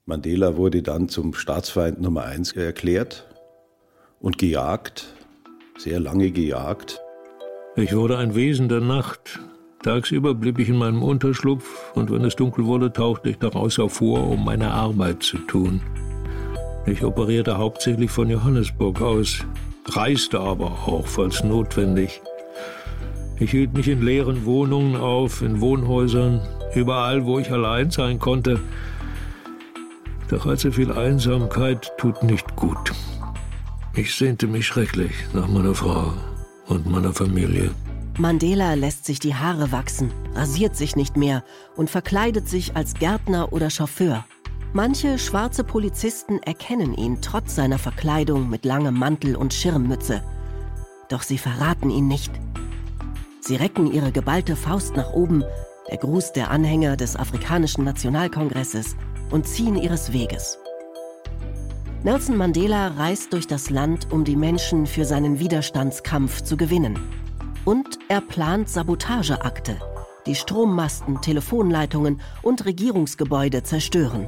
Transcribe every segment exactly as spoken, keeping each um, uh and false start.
Mandela wurde dann zum Staatsfeind Nummer eins erklärt und gejagt, sehr lange gejagt. Ich wurde ein Wesen der Nacht. Tagsüber blieb ich in meinem Unterschlupf und wenn es dunkel wurde, tauchte ich daraus hervor, um meine Arbeit zu tun. Ich operierte hauptsächlich von Johannesburg aus, reiste aber auch, falls notwendig. Ich hielt mich in leeren Wohnungen auf, in Wohnhäusern, überall, wo ich allein sein konnte. Doch allzu viel Einsamkeit tut nicht gut. Ich sehnte mich schrecklich nach meiner Frau und meiner Familie. Mandela lässt sich die Haare wachsen, rasiert sich nicht mehr und verkleidet sich als Gärtner oder Chauffeur. Manche schwarze Polizisten erkennen ihn trotz seiner Verkleidung mit langem Mantel und Schirmmütze. Doch sie verraten ihn nicht. Sie recken ihre geballte Faust nach oben, der Gruß der Anhänger des Afrikanischen Nationalkongresses, und ziehen ihres Weges. Nelson Mandela reist durch das Land, um die Menschen für seinen Widerstandskampf zu gewinnen. Und er plant Sabotageakte, die Strommasten, Telefonleitungen und Regierungsgebäude zerstören.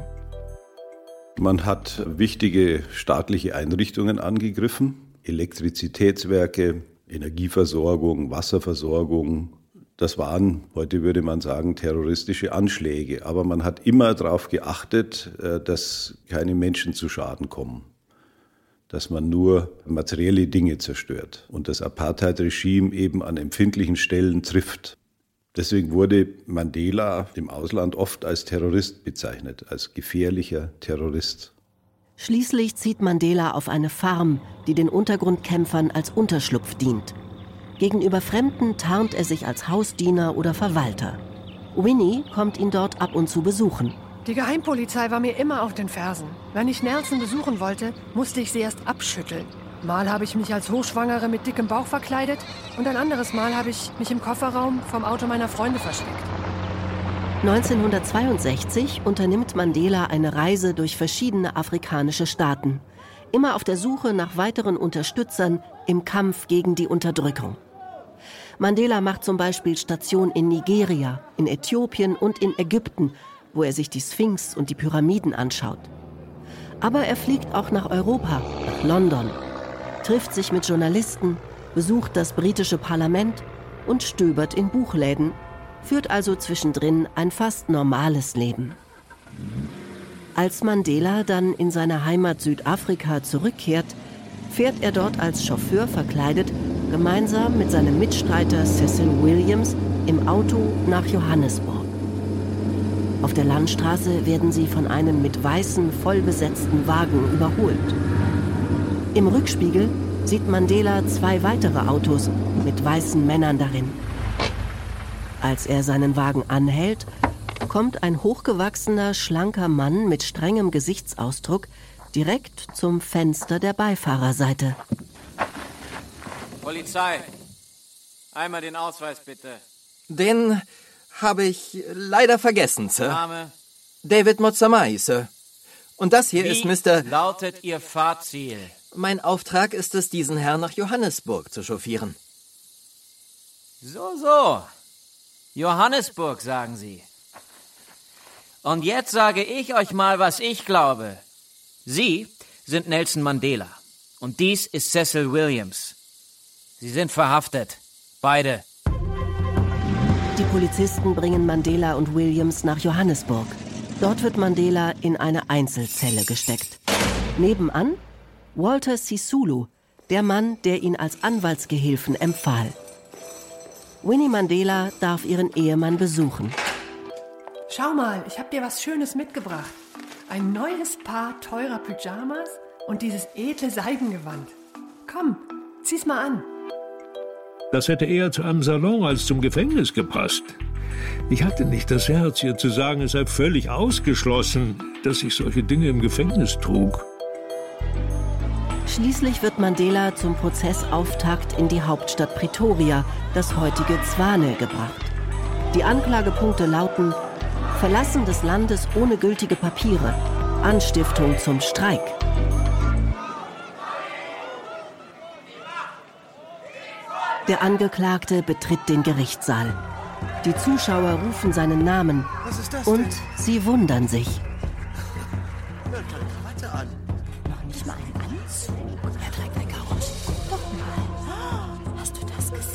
Man hat wichtige staatliche Einrichtungen angegriffen, Elektrizitätswerke, Energieversorgung, Wasserversorgung. Das waren, heute würde man sagen, terroristische Anschläge. Aber man hat immer darauf geachtet, dass keine Menschen zu Schaden kommen. Dass man nur materielle Dinge zerstört und das Apartheid-Regime eben an empfindlichen Stellen trifft. Deswegen wurde Mandela im Ausland oft als Terrorist bezeichnet, als gefährlicher Terrorist. Schließlich zieht Mandela auf eine Farm, die den Untergrundkämpfern als Unterschlupf dient. Gegenüber Fremden tarnt er sich als Hausdiener oder Verwalter. Winnie kommt ihn dort ab und zu besuchen. Die Geheimpolizei war mir immer auf den Fersen. Wenn ich Nelson besuchen wollte, musste ich sie erst abschütteln. Mal habe ich mich als Hochschwangere mit dickem Bauch verkleidet und ein anderes Mal habe ich mich im Kofferraum vom Auto meiner Freunde versteckt. neunzehnhundertzweiundsechzig unternimmt Mandela eine Reise durch verschiedene afrikanische Staaten. Immer auf der Suche nach weiteren Unterstützern im Kampf gegen die Unterdrückung. Mandela macht zum Beispiel Station in Nigeria, in Äthiopien und in Ägypten, wo er sich die Sphinx und die Pyramiden anschaut. Aber er fliegt auch nach Europa, nach London, trifft sich mit Journalisten, besucht das britische Parlament und stöbert in Buchläden, führt also zwischendrin ein fast normales Leben. Als Mandela dann in seine Heimat Südafrika zurückkehrt, fährt er dort als Chauffeur verkleidet, gemeinsam mit seinem Mitstreiter Cecil Williams im Auto nach Johannesburg. Auf der Landstraße werden sie von einem mit weißen, vollbesetzten Wagen überholt. Im Rückspiegel sieht Mandela zwei weitere Autos mit weißen Männern darin. Als er seinen Wagen anhält, kommt ein hochgewachsener, schlanker Mann mit strengem Gesichtsausdruck direkt zum Fenster der Beifahrerseite. Polizei, einmal den Ausweis bitte. Den habe ich leider vergessen, Sir. Name? David Motsamai, Sir. Und das hier Wie ist Mister lautet Ihr Fahrziel? Mein Auftrag ist es, diesen Herrn nach Johannesburg zu chauffieren. So, so. Johannesburg, sagen Sie. Und jetzt sage ich euch mal, was ich glaube. Sie sind Nelson Mandela. Und dies ist Cecil Williams. Sie sind verhaftet. Beide. Die Polizisten bringen Mandela und Williams nach Johannesburg. Dort wird Mandela in eine Einzelzelle gesteckt. Nebenan Walter Sisulu, der Mann, der ihn als Anwaltsgehilfen empfahl. Winnie Mandela darf ihren Ehemann besuchen. Schau mal, ich habe dir was Schönes mitgebracht. Ein neues Paar teurer Pyjamas und dieses edle Seidengewand. Komm, zieh's mal an. Das hätte eher zu einem Salon als zum Gefängnis gepasst. Ich hatte nicht das Herz, ihr zu sagen, es sei völlig ausgeschlossen, dass ich solche Dinge im Gefängnis trug. Schließlich wird Mandela zum Prozessauftakt in die Hauptstadt Pretoria, das heutige Zwane, gebracht. Die Anklagepunkte lauten: Verlassen des Landes ohne gültige Papiere, Anstiftung zum Streik. Der Angeklagte betritt den Gerichtssaal. Die Zuschauer rufen seinen Namen und sie wundern sich.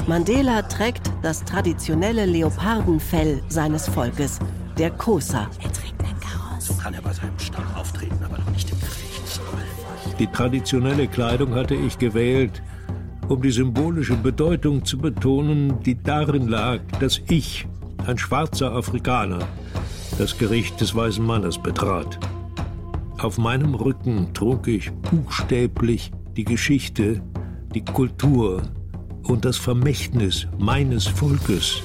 Mandela trägt das traditionelle Leopardenfell seines Volkes, der Xhosa. Er trägt ein Karos. So kann er bei seinem Stamm auftreten, aber doch nicht im Gerichtssaal. Die traditionelle Kleidung hatte ich gewählt, um die symbolische Bedeutung zu betonen, die darin lag, dass ich, ein schwarzer Afrikaner, das Gericht des weißen Mannes betrat. Auf meinem Rücken trug ich buchstäblich die Geschichte, die Kultur und das Vermächtnis meines Volkes.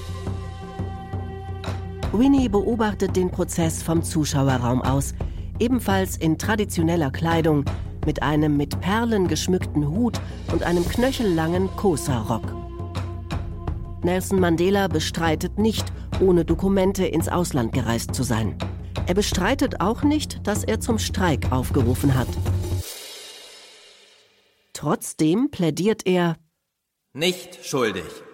Winnie beobachtet den Prozess vom Zuschauerraum aus, ebenfalls in traditioneller Kleidung, mit einem mit Perlen geschmückten Hut und einem knöchellangen Xhosa-Rock. Nelson Mandela bestreitet nicht, ohne Dokumente ins Ausland gereist zu sein. Er bestreitet auch nicht, dass er zum Streik aufgerufen hat. Trotzdem plädiert er: Nicht schuldig.